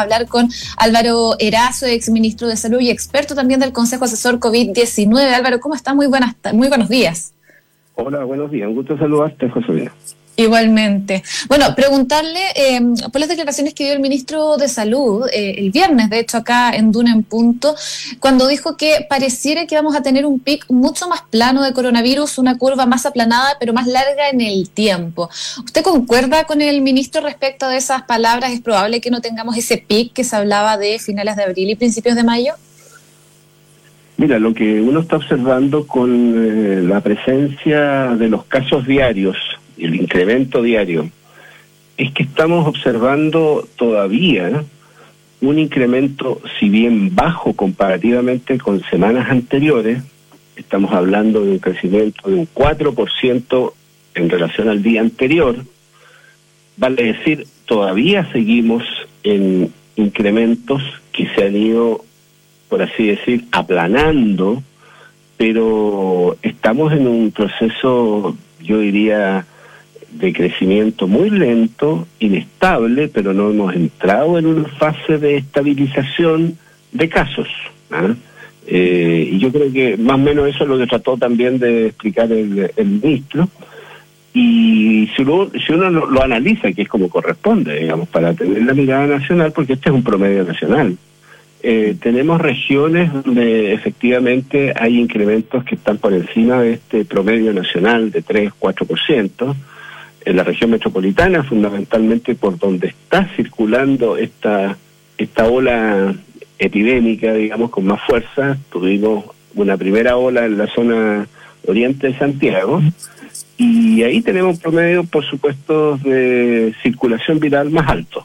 hablar con Álvaro Erazo, exministro de Salud y experto también del Consejo Asesor COVID-19. Álvaro, ¿cómo está? Muy buenos días. Hola, buenos días. Un gusto saludarte, Josefina. Igualmente. Bueno, preguntarle por las declaraciones que dio el ministro de Salud el viernes, de hecho acá en Duna en Punto, cuando dijo que pareciera que vamos a tener un pic mucho más plano de coronavirus, una curva más aplanada pero más larga en el tiempo. ¿Usted concuerda con el ministro respecto de esas palabras? ¿Es probable que no tengamos ese pic que se hablaba de finales de abril y principios de mayo? Mira, lo que uno está observando con la presencia de los casos diarios, el incremento diario, es que estamos observando todavía un incremento, si bien bajo comparativamente con semanas anteriores. Estamos hablando de un crecimiento de un 4% en relación al día anterior. Vale decir, todavía seguimos en incrementos que se han ido, por así decir, aplanando, pero estamos en un proceso, yo diría, de crecimiento muy lento, inestable, pero no hemos entrado en una fase de estabilización de casos, ¿ah? Y yo creo que más o menos eso es lo que trató también de explicar el ministro. Y si uno lo analiza, que es como corresponde, digamos, para tener la mirada nacional, porque este es un promedio nacional, tenemos regiones donde efectivamente hay incrementos que están por encima de este promedio nacional de 3-4%. En la región metropolitana, fundamentalmente por donde está circulando esta ola epidémica, digamos, con más fuerza. Tuvimos una primera ola en la zona oriente de Santiago, y ahí tenemos un promedio, por supuesto, de circulación viral más alto.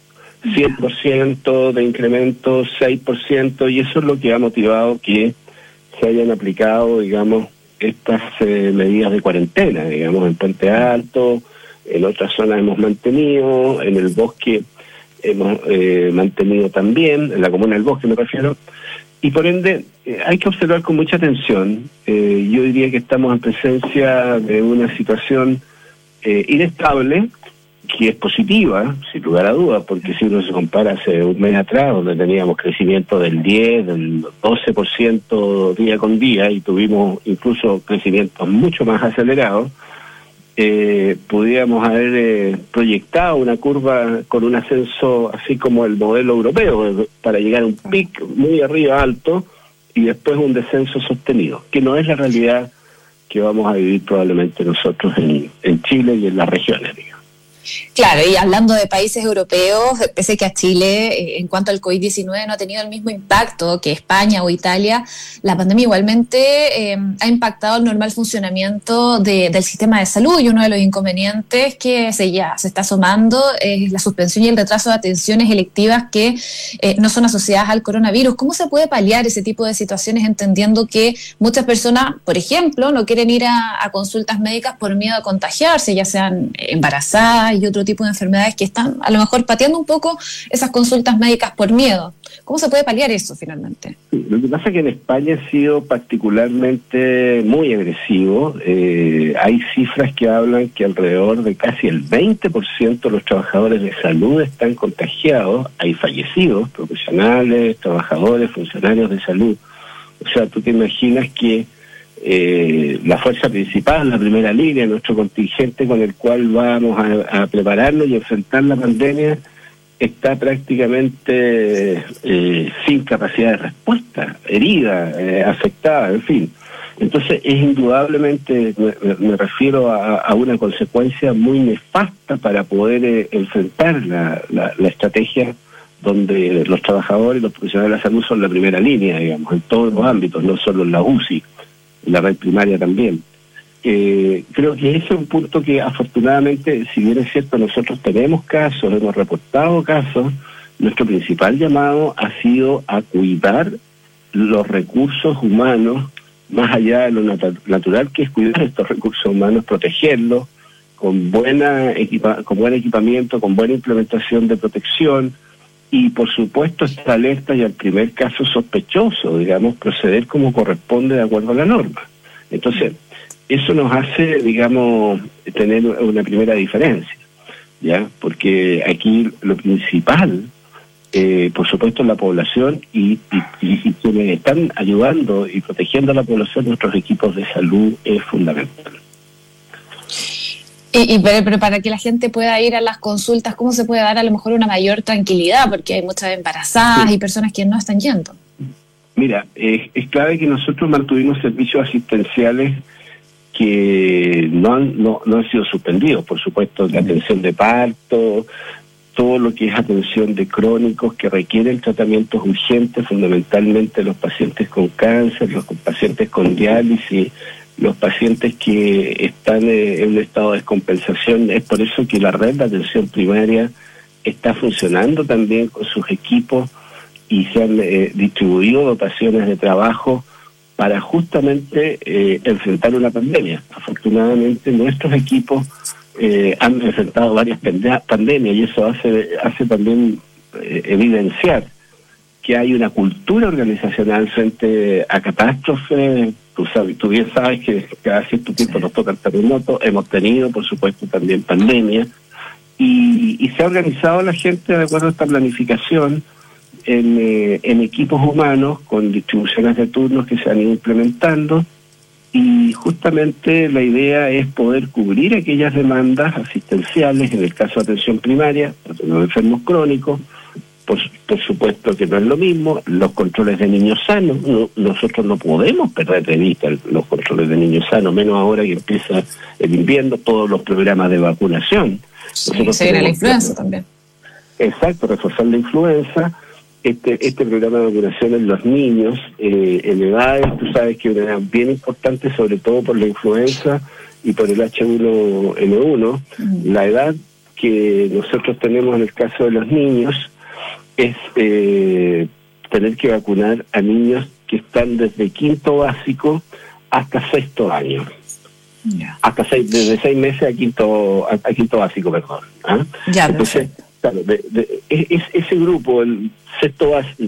100% de incremento, 6%, y eso es lo que ha motivado que se hayan aplicado, digamos, estas medidas de cuarentena, digamos, en Puente Alto, en otras zonas hemos mantenido, en el Bosque hemos mantenido también, en la comuna del Bosque me refiero, y por ende hay que observar con mucha atención. Yo diría que estamos en presencia de una situación inestable, que es positiva, sin lugar a dudas, porque si uno se compara hace un mes atrás, donde teníamos crecimiento del 10, del 12% día con día, y tuvimos incluso crecimientos mucho más acelerados, pudiéramos haber proyectado una curva con un ascenso así como el modelo europeo, para llegar a un pic muy arriba, alto, y después un descenso sostenido, que no es la realidad que vamos a vivir probablemente nosotros en Chile y en las regiones, digamos. Claro, y hablando de países europeos, pese que a Chile, en cuanto al COVID-19, no ha tenido el mismo impacto que España o Italia, la pandemia igualmente ha impactado el normal funcionamiento del sistema de salud, y uno de los inconvenientes que se está asomando es la suspensión y el retraso de atenciones electivas que no son asociadas al coronavirus. ¿Cómo se puede paliar ese tipo de situaciones, entendiendo que muchas personas, por ejemplo, no quieren ir a consultas médicas por miedo a contagiarse, ya sean embarazadas y otro tipo de enfermedades, que están a lo mejor pateando un poco esas consultas médicas por miedo? ¿Cómo se puede paliar eso finalmente? Lo que pasa es que en España ha sido particularmente muy agresivo. Hay cifras que hablan que alrededor de casi el 20% de los trabajadores de salud están contagiados. Hay fallecidos, profesionales, trabajadores, funcionarios de salud. O sea, tú te imaginas que la fuerza principal, la primera línea, nuestro contingente con el cual vamos a prepararnos y enfrentar la pandemia, está prácticamente sin capacidad de respuesta, herida, afectada, en fin. Entonces es indudablemente, me refiero a una consecuencia muy nefasta para poder enfrentar la estrategia donde los trabajadores y los profesionales de la salud son la primera línea, digamos, en todos los ámbitos, no solo en la UCI, en la red primaria también. Creo que ese es un punto que afortunadamente, si bien es cierto, nosotros tenemos casos, hemos reportado casos, nuestro principal llamado ha sido a cuidar los recursos humanos, más allá de lo natural que es cuidar estos recursos humanos, protegerlos con buen equipamiento, con buena implementación de protección, y por supuesto estar alerta y al primer caso sospechoso, digamos, proceder como corresponde de acuerdo a la norma. Entonces, eso nos hace, digamos, tener una primera diferencia, ¿ya? Porque aquí lo principal por supuesto, la población y quienes están ayudando y protegiendo a la población, nuestros equipos de salud, es fundamental. Pero para que la gente pueda ir a las consultas, ¿cómo se puede dar a lo mejor una mayor tranquilidad? Porque hay muchas embarazadas y personas que no están yendo. Mira, es clave que nosotros mantuvimos servicios asistenciales que no han sido suspendidos, por supuesto, de atención de parto, todo lo que es atención de crónicos que requieren tratamientos urgentes, fundamentalmente los pacientes con cáncer, los pacientes con diálisis, los pacientes que están en un estado de descompensación. Es por eso que la red de atención primaria está funcionando también con sus equipos y se han distribuido dotaciones de trabajo para justamente enfrentar una pandemia. Afortunadamente nuestros equipos han enfrentado varias pandemias y eso hace también evidenciar que hay una cultura organizacional frente a catástrofes. Tú bien sabes que cada cierto tiempo nos tocan terremotos, hemos tenido por supuesto también pandemia y se ha organizado la gente de acuerdo a esta planificación en equipos humanos con distribuciones de turnos que se han ido implementando, y justamente la idea es poder cubrir aquellas demandas asistenciales, en el caso de atención primaria, los enfermos crónicos, por supuesto que no es lo mismo, los controles de niños sanos, nosotros no podemos perder de vista los controles de niños sanos, menos ahora que empieza el invierno, todos los programas de vacunación. Sí, se viene la influenza también. Exacto, reforzar la influenza. Este programa de vacunación en los niños en edades, tú sabes que es una edad bien importante, sobre todo por la influenza y por el H1N1. La edad que nosotros tenemos en el caso de los niños es tener que vacunar a niños que están desde quinto básico hasta sexto año. Yeah. Desde 6 meses a quinto básico, perdón. Ya, entonces, claro, ese grupo, el sexto básico,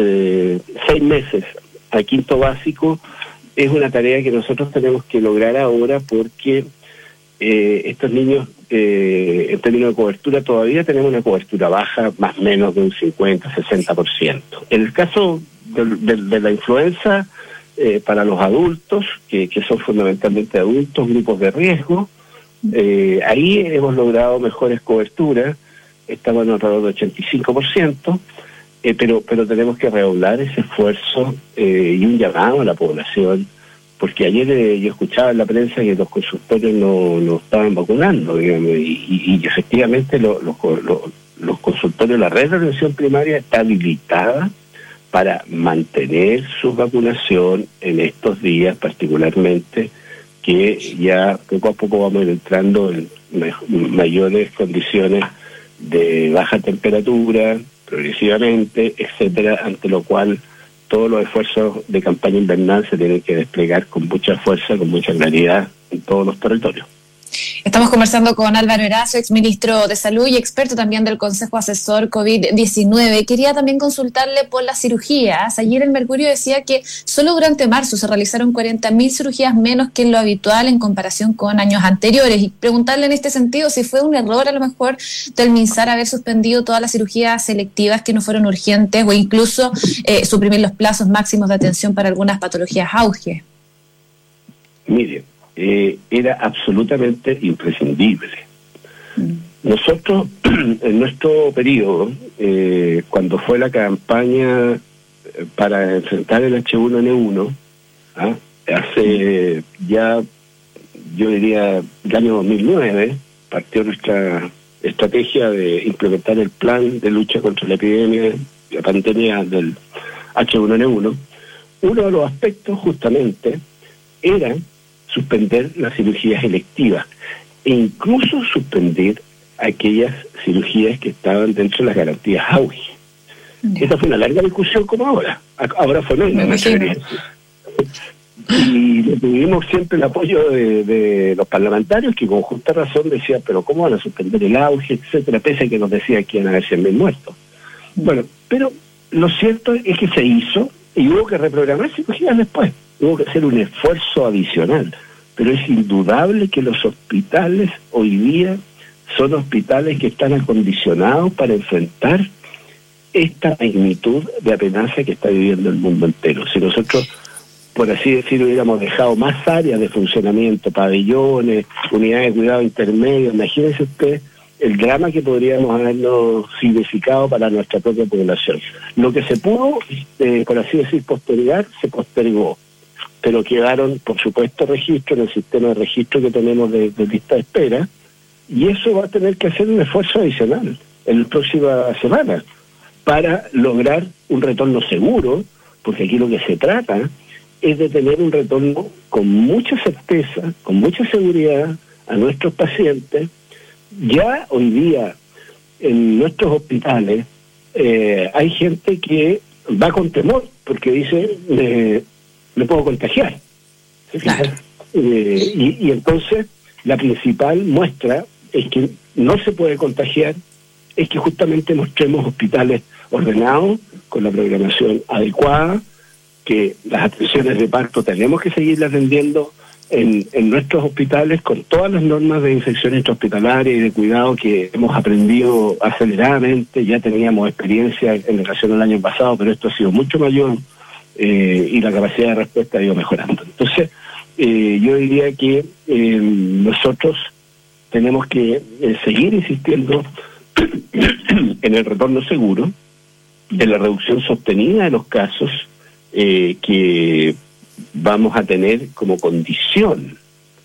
6 meses a quinto básico, es una tarea que nosotros tenemos que lograr ahora porque estos niños, en términos de cobertura, todavía tenemos una cobertura baja, más o menos de un 50-60%. En el caso de la influenza, para los adultos, que son fundamentalmente adultos, grupos de riesgo, ahí hemos logrado mejores coberturas, estamos en alrededor del 85%, pero tenemos que redoblar ese esfuerzo y un llamado a la población, porque ayer yo escuchaba en la prensa que los consultorios no estaban vacunando, digamos, y efectivamente los consultorios, la red de atención primaria está habilitada para mantener su vacunación en estos días, particularmente, que ya poco a poco vamos entrando en mayores condiciones de baja temperatura, progresivamente, etcétera, ante lo cual todos los esfuerzos de campaña invernal se tienen que desplegar con mucha fuerza, con mucha claridad en todos los territorios. Estamos conversando con Álvaro Erazo, exministro de Salud y experto también del Consejo Asesor COVID-19. Quería también consultarle por las cirugías. Ayer el Mercurio decía que solo durante marzo se realizaron 40.000 cirugías menos que lo habitual en comparación con años anteriores. Y preguntarle en este sentido si fue un error a lo mejor del MinSal haber suspendido todas las cirugías selectivas que no fueron urgentes o incluso suprimir los plazos máximos de atención para algunas patologías auge. Mire, era absolutamente imprescindible. Nosotros, en nuestro periodo, cuando fue la campaña para enfrentar el H1N1, hace ya, yo diría, el año 2009, partió nuestra estrategia de implementar el plan de lucha contra la epidemia, la pandemia del H1N1. Uno de los aspectos, justamente, era suspender las cirugías electivas e incluso suspender aquellas cirugías que estaban dentro de las garantías auge. Esta fue una larga discusión como ahora fue menos. Y tuvimos siempre el apoyo de los parlamentarios que con justa razón decían, pero ¿cómo van a suspender el auge, etcétera? Pese a que nos decían que iban a haber 100.000 muertos. Bueno, pero lo cierto es que se hizo y hubo que reprogramar cirugías después. Hubo que hacer un esfuerzo adicional, pero es indudable que los hospitales hoy día son hospitales que están acondicionados para enfrentar esta magnitud de amenaza que está viviendo el mundo entero. Si nosotros, por así decirlo, hubiéramos dejado más áreas de funcionamiento, pabellones, unidades de cuidado intermedio, imagínese usted el drama que podríamos habernos significado para nuestra propia población. Lo que se pudo, por así decir, postergar, se postergó, pero quedaron, por supuesto, registros en el sistema de registro que tenemos de lista de espera, y eso va a tener que hacer un esfuerzo adicional en la próxima semana para lograr un retorno seguro, porque aquí lo que se trata es de tener un retorno con mucha certeza, con mucha seguridad a nuestros pacientes. Ya hoy día en nuestros hospitales hay gente que va con temor porque dice, me puedo contagiar. Claro. Y entonces la principal muestra es que no se puede contagiar, es que justamente mostremos hospitales ordenados, con la programación adecuada, que las atenciones de parto tenemos que seguir atendiendo en nuestros hospitales con todas las normas de infección intrahospitalaria y de cuidado que hemos aprendido aceleradamente. Ya teníamos experiencia en relación al año pasado, pero esto ha sido mucho mayor y la capacidad de respuesta ha ido mejorando. Entonces, yo diría que nosotros tenemos que seguir insistiendo en el retorno seguro, en la reducción sostenida de los casos que vamos a tener como condición,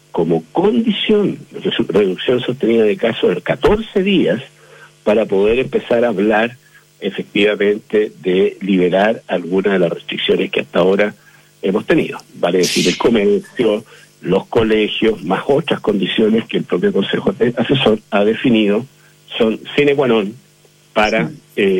reducción sostenida de casos de 14 días para poder empezar a hablar efectivamente de liberar algunas de las restricciones que hasta ahora hemos tenido. Vale decir, el comercio, los colegios, más otras condiciones que el propio Consejo Asesor ha definido, son sine qua non para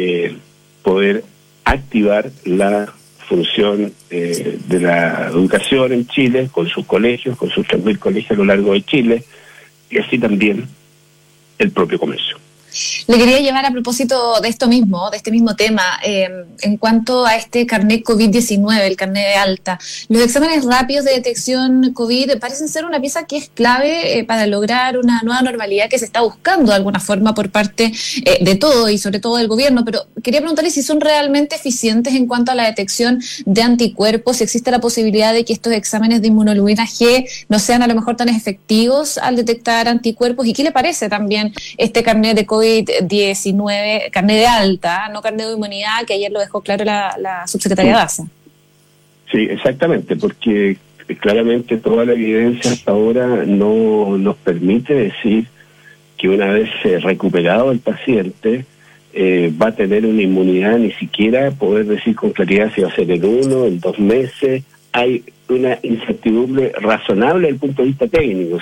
poder activar la función de la educación en Chile, con sus colegios, con sus 3.000 colegios a lo largo de Chile, y así también el propio comercio. Le quería llevar a propósito de esto mismo, de este mismo tema, en cuanto a este carnet COVID-19, el carnet de alta. Los exámenes rápidos de detección COVID parecen ser una pieza que es clave para lograr una nueva normalidad que se está buscando de alguna forma por parte de todo y sobre todo del gobierno, pero quería preguntarle si son realmente eficientes en cuanto a la detección de anticuerpos, si existe la posibilidad de que estos exámenes de inmunoglobulina G no sean a lo mejor tan efectivos al detectar anticuerpos, y qué le parece también este carnet de COVID-19, carnet de alta, no carnet de inmunidad, que ayer lo dejó claro la subsecretaria Daza. Sí, exactamente, porque claramente toda la evidencia hasta ahora no nos permite decir que una vez recuperado el paciente va a tener una inmunidad, ni siquiera poder decir con claridad si va a ser en 1, en 2 meses. Hay una incertidumbre razonable desde el punto de vista técnico.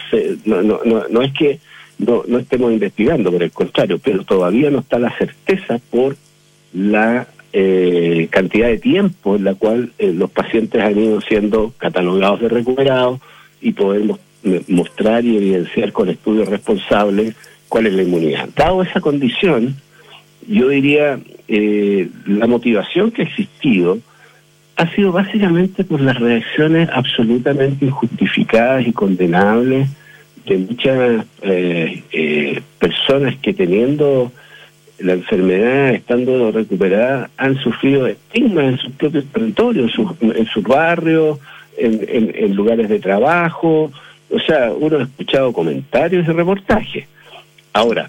No es que no estemos investigando, por el contrario, pero todavía no está la certeza por la cantidad de tiempo en la cual los pacientes han ido siendo catalogados de recuperados y podemos mostrar y evidenciar con estudios responsables cuál es la inmunidad. Dado esa condición, yo diría la motivación que ha existido ha sido básicamente por las reacciones absolutamente injustificadas y condenables de muchas personas que teniendo la enfermedad, estando recuperada, han sufrido estigmas en sus propios territorios, en sus barrios, en lugares de trabajo. O sea, uno ha escuchado comentarios y reportajes. Ahora,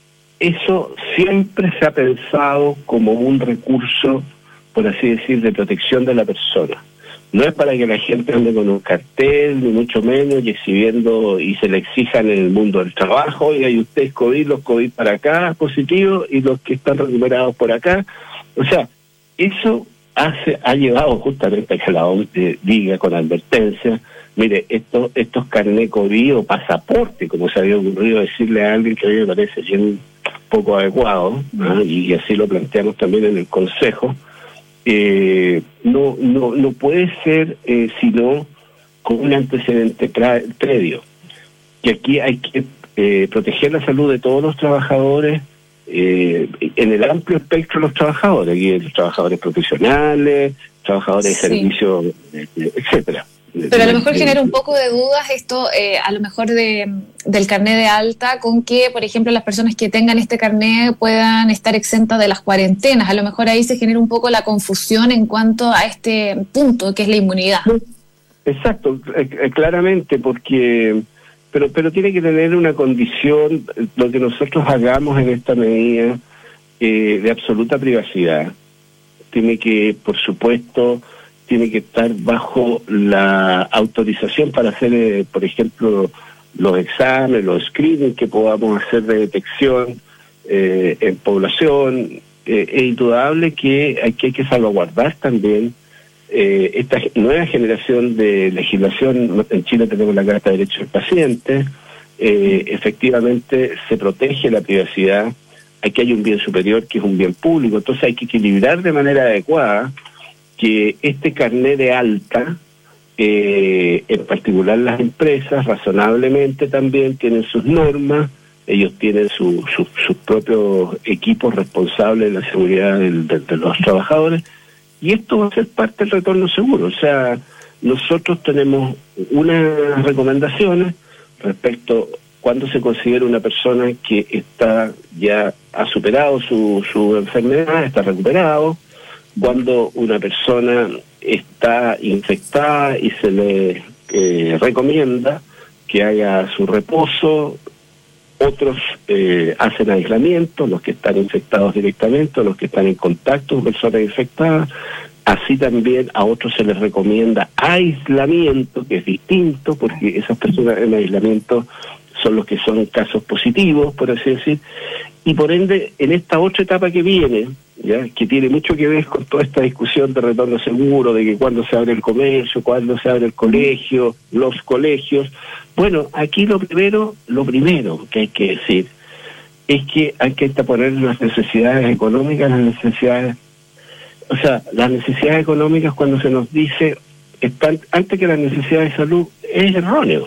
eso siempre se ha pensado como un recurso, por así decir, de protección de la persona. No es para que la gente ande con un cartel, ni mucho menos, y exhibiendo y se le exijan en el mundo del trabajo, y hay ustedes COVID, los COVID para acá, positivos, y los que están recuperados por acá. O sea, eso ha llevado justamente a que la OMS diga con advertencia, mire, estos carnet COVID o pasaporte, como se había ocurrido decirle a alguien que a mí me parece bien poco adecuado, ¿no? Y así lo planteamos también en el Consejo, no puede ser sino con un antecedente previo, que aquí hay que proteger la salud de todos los trabajadores en el amplio espectro de los trabajadores, aquí los trabajadores profesionales, trabajadores de servicio, etcétera. Pero a lo mejor genera un poco de dudas esto, a lo mejor del carné de alta, con que, por ejemplo, las personas que tengan este carné puedan estar exentas de las cuarentenas. A lo mejor ahí se genera un poco la confusión en cuanto a este punto, que es la inmunidad. Exacto, claramente, porque pero tiene que tener una condición, lo que nosotros hagamos en esta medida, de absoluta privacidad. Tiene que, por supuesto, tiene que estar bajo la autorización para hacer, por ejemplo, los exámenes, los screenings que podamos hacer de detección en población. Es indudable que hay que salvaguardar también esta nueva generación de legislación. En Chile tenemos la Carta de Derechos del Paciente. Efectivamente se protege la privacidad. Aquí hay un bien superior que es un bien público, entonces hay que equilibrar de manera adecuada que este carné de alta, en particular las empresas, razonablemente también tienen sus normas, ellos tienen sus propios equipos responsables de la seguridad de los trabajadores, y esto va a ser parte del retorno seguro. O sea, nosotros tenemos unas recomendaciones respecto cuando se considera una persona que ya ha superado su enfermedad, está recuperado, cuando una persona está infectada y se le recomienda que haga su reposo. Otros hacen aislamiento, los que están infectados directamente, los que están en contacto con personas infectadas. Así también a otros se les recomienda aislamiento, que es distinto, porque esas personas en aislamiento son los que son casos positivos, por así decir. Y por ende, en esta otra etapa que viene, ya que tiene mucho que ver con toda esta discusión de retorno seguro, de que cuándo se abre el comercio, cuándo se abre el colegio, los colegios. Bueno, aquí lo primero que hay que decir es que hay que poner las necesidades económicas, las necesidades económicas cuando se nos dice, están antes que las necesidades de salud, es erróneo.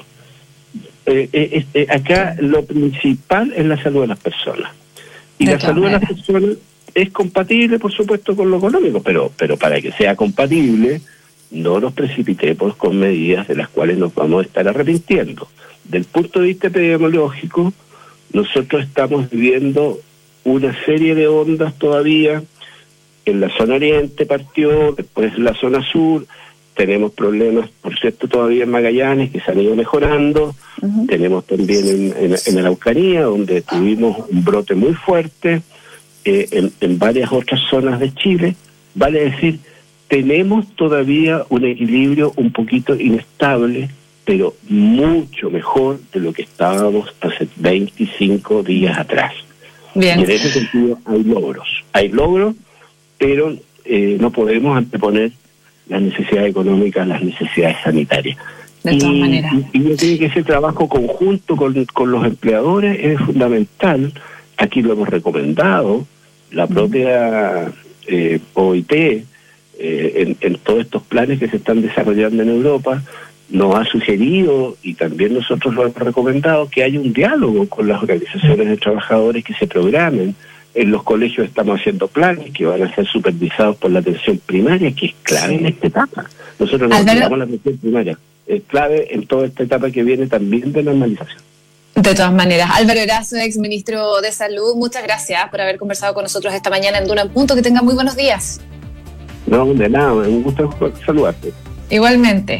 Acá lo principal es la salud de las personas. Y la salud de las personas es compatible, por supuesto, con lo económico, pero para que sea compatible, no nos precipitemos con medidas de las cuales nos vamos a estar arrepintiendo. Del punto de vista epidemiológico, nosotros estamos viviendo una serie de ondas todavía. En la zona oriente partió, después en la zona sur, tenemos problemas, por cierto, todavía en Magallanes, que se han ido mejorando. Uh-huh. Tenemos también en Araucanía, donde tuvimos un brote muy fuerte, en varias otras zonas de Chile. Vale decir, tenemos todavía un equilibrio un poquito inestable, pero mucho mejor de lo que estábamos hace 25 días atrás. Bien. Y en ese sentido hay logros, pero no podemos anteponer las necesidades económicas, las necesidades sanitarias. De todas maneras. Y tiene que ese trabajo conjunto con los empleadores es fundamental. Aquí lo hemos recomendado, la propia OIT, en todos estos planes que se están desarrollando en Europa, nos ha sugerido, y también nosotros lo hemos recomendado, que haya un diálogo con las organizaciones de trabajadores que se programen. En los colegios estamos haciendo planes que van a ser supervisados por la atención primaria, que es clave en esta etapa. Nosotros nos olvidamos la atención primaria. Es clave en toda esta etapa que viene también de normalización. De todas maneras, Álvaro Erazo, ex ministro de Salud, muchas gracias por haber conversado con nosotros esta mañana en Duna en Punto. Que tenga muy buenos días. No, de nada, un gusto saludarte. Igualmente.